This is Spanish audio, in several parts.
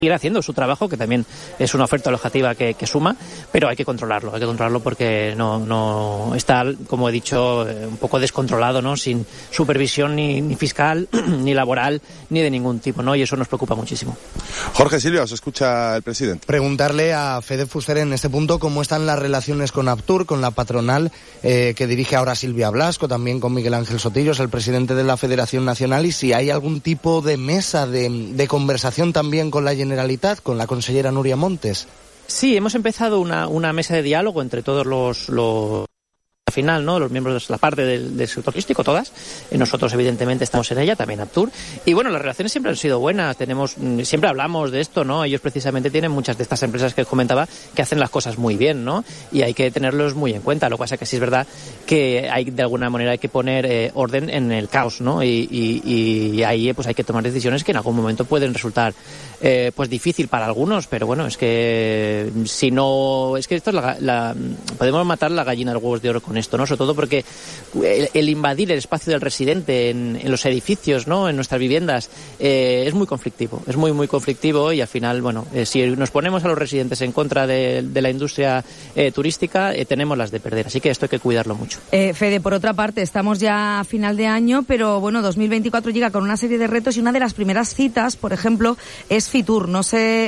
ir haciendo su trabajo, que también es una oferta alojativa que suma, pero hay que controlarlo porque no está, como he dicho, un poco descontrolado, ¿no? Sin supervisión ni fiscal, ni laboral, ni de ningún tipo, ¿no? Y eso nos preocupa muchísimo. Jorge, Silvia, os escucha el presidente. Preguntarle a Fede Fuster en este punto cómo están las relaciones con Aptur, con la patronal que dirige ahora Silvia Blasco, también con Miguel Ángel Sotillos, el presidente de la Federación Nacional, y si hay algún tipo de mesa de conversación también con la Generalitat, con la consellera Núria Montes. Sí, hemos empezado una mesa de diálogo entre todos los final, ¿no? Los miembros de la parte del sector turístico, todas. Nosotros, evidentemente, estamos en ella, también Aptur. Y bueno, las relaciones siempre han sido buenas. Siempre hablamos de esto, ¿no? Ellos precisamente tienen muchas de estas empresas que comentaba que hacen las cosas muy bien, ¿no? Y hay que tenerlos muy en cuenta. Lo que pasa es que sí es verdad que de alguna manera hay que poner orden en el caos, ¿no? Y ahí pues hay que tomar decisiones que en algún momento pueden resultar pues difícil para algunos, pero bueno, es que si no, es que esto es podemos matar la gallina de los huevos de oro con esto, ¿no? Sobre todo porque el invadir el espacio del residente en los edificios, ¿no? En nuestras viviendas, es muy conflictivo, es muy conflictivo, y al final, bueno, si nos ponemos a los residentes en contra de la industria turística, tenemos las de perder, así que esto hay que cuidarlo mucho. Fede, por otra parte, estamos ya a final de año, pero bueno, 2024 llega con una serie de retos, y una de las primeras citas, por ejemplo, es Fitur. No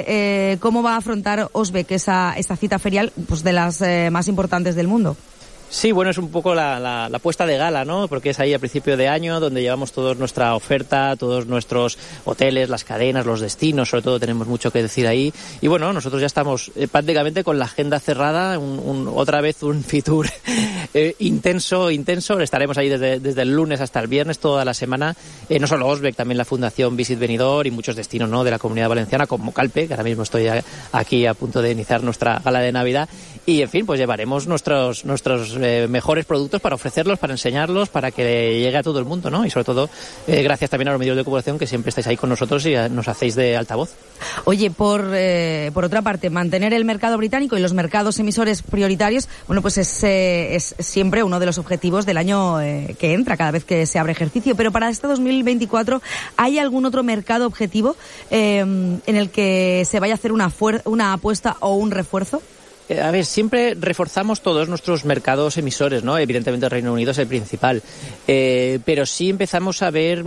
sé cómo va a afrontar Osbeck esa cita ferial, pues de las más importantes del mundo. Sí, bueno, es un poco la puesta de gala, ¿no? Porque es ahí a principio de año donde llevamos toda nuestra oferta, todos nuestros hoteles, las cadenas, los destinos, sobre todo tenemos mucho que decir ahí. Y bueno, nosotros ya estamos prácticamente con la agenda cerrada, otra vez un Fitur intenso. Estaremos ahí desde el lunes hasta el viernes, toda la semana. No solo Osbeck, también la Fundación Visit Benidorm y muchos destinos, ¿no? De la Comunidad Valenciana, como Calpe, que ahora mismo estoy aquí a punto de iniciar nuestra gala de Navidad. Y en fin, pues llevaremos nuestros mejores productos para ofrecerlos, para enseñarlos, para que llegue a todo el mundo, ¿no? Y sobre todo, gracias también a los medios de comunicación que siempre estáis ahí con nosotros y nos hacéis de altavoz. Oye, por otra parte, mantener el mercado británico y los mercados emisores prioritarios, bueno, pues es siempre uno de los objetivos del año que entra, cada vez que se abre ejercicio. Pero para este 2024, ¿hay algún otro mercado objetivo en el que se vaya a hacer una apuesta o un refuerzo? A ver, siempre reforzamos todos nuestros mercados emisores, ¿no? Evidentemente el Reino Unido es el principal, pero sí empezamos a ver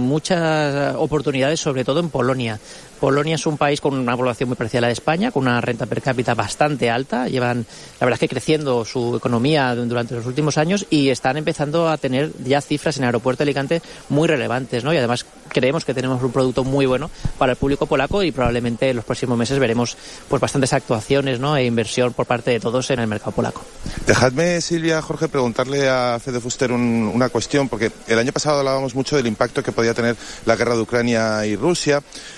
muchas oportunidades, sobre todo en Polonia. Polonia es un país con una población muy parecida a la de España, con una renta per cápita bastante alta. Llevan, la verdad es que creciendo su economía durante los últimos años, y están empezando a tener ya cifras en el aeropuerto de Alicante muy relevantes, ¿no? Y además creemos que tenemos un producto muy bueno para el público polaco, y probablemente en los próximos meses veremos pues bastantes actuaciones, ¿no? E inversión por parte de todos en el mercado polaco. Dejadme, Silvia, Jorge, preguntarle a Fede Fuster una cuestión, porque el año pasado hablábamos mucho del impacto que podía tener la guerra de Ucrania y Rusia.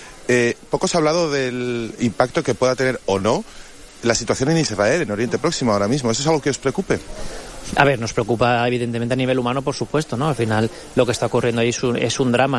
Poco se ha hablado del impacto que pueda tener o no la situación en Israel, en Oriente Próximo ahora mismo. ¿Eso es algo que os preocupe? A ver, nos preocupa evidentemente a nivel humano, por supuesto, ¿no? Al final lo que está ocurriendo ahí es un drama.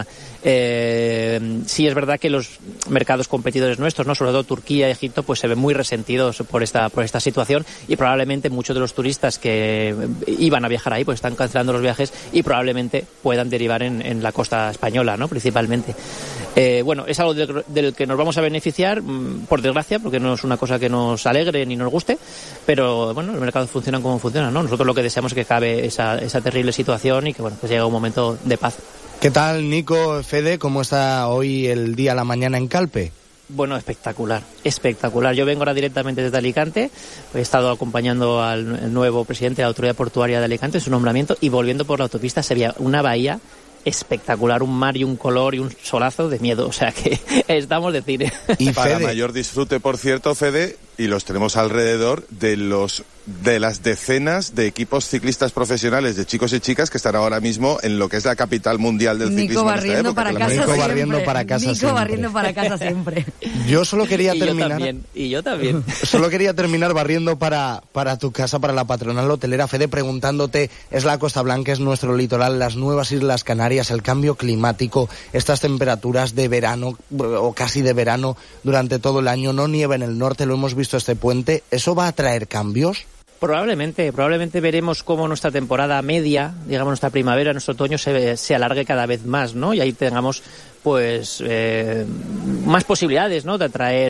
Sí es verdad que los mercados competidores nuestros, ¿no? Sobre todo Turquía y Egipto, pues se ven muy resentidos por esta situación, y probablemente muchos de los turistas que iban a viajar ahí pues están cancelando los viajes, y probablemente puedan derivar en la costa española, ¿no? Principalmente. Bueno, es algo del que nos vamos a beneficiar, por desgracia, porque no es una cosa que nos alegre ni nos guste, pero bueno, los mercados funcionan como funcionan, ¿no? Nosotros lo que deseamos es que acabe esa terrible situación y que, bueno, pues llegue un momento de paz. ¿Qué tal, Nico, Fede? ¿Cómo está hoy el día, la mañana en Calpe? Bueno, espectacular. Yo vengo ahora directamente desde Alicante, he estado acompañando al nuevo presidente de la Autoridad Portuaria de Alicante en su nombramiento, y volviendo por la autopista se veía una bahía espectacular, un mar y un color y un solazo de miedo, o sea que estamos de cine. Y para mayor disfrute, por cierto, Fede, y los tenemos alrededor de las decenas de equipos ciclistas profesionales de chicos y chicas que están ahora mismo en lo que es la capital mundial del ciclismo. Nico barriendo para casa siempre. Yo solo quería terminar. Y yo también. Solo quería terminar barriendo para tu casa, para la patronal hotelera, Fede, preguntándote, es la Costa Blanca, es nuestro litoral, las nuevas Islas Canarias, el cambio climático, estas temperaturas de verano o casi de verano durante todo el año, no nieva en el norte, lo hemos visto este puente, ¿eso va a traer cambios? Probablemente veremos cómo nuestra temporada media, digamos nuestra primavera, nuestro otoño se alargue cada vez más, ¿no? Y ahí tengamos pues más posibilidades, ¿no? De atraer